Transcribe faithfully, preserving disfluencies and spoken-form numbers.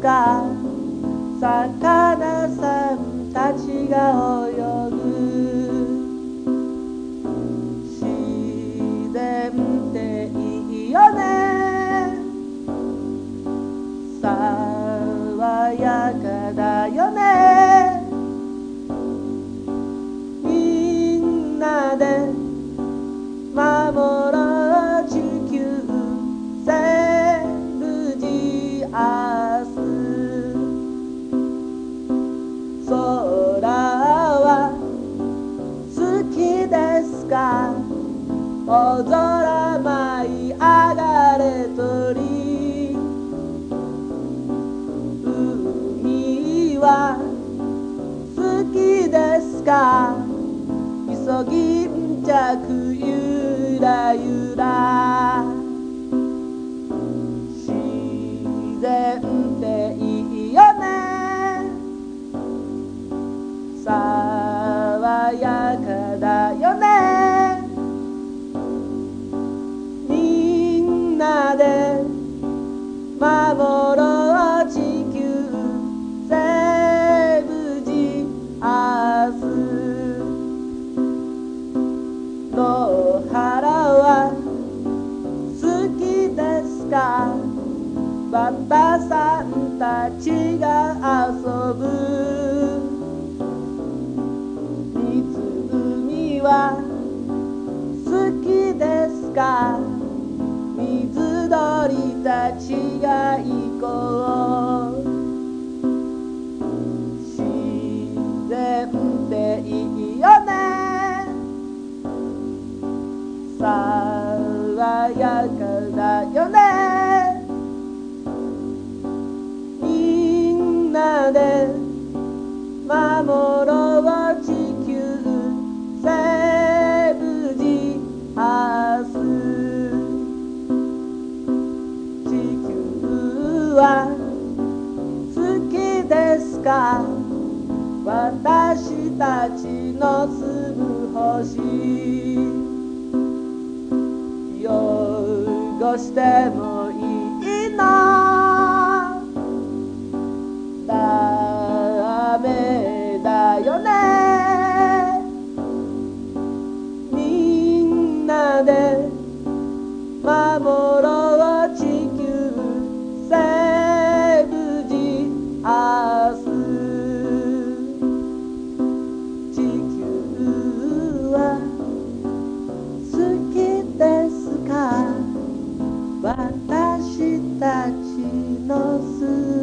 さ魚さんたちが泳ぐ自然っていいよね爽やかだよねみんなで守ろう地球セーブジアース空は好きですか大空舞い上がれ鳥海は好きですかイソギンチャクゆらゆら自然っていいよね爽やかだよねみんなで守ろう地球セーブジアース野原は好きですかバッタさんたちが遊ぶ湖は好きですか水鳥たちが行こう自然っていいよね爽やかだよねみんなで守ろう地球セーブジアース地球は好きですか私たちの住む星汚してもいいのダメだよねみんなで守ろう地球セーブジアース地球は好きですか私たちの住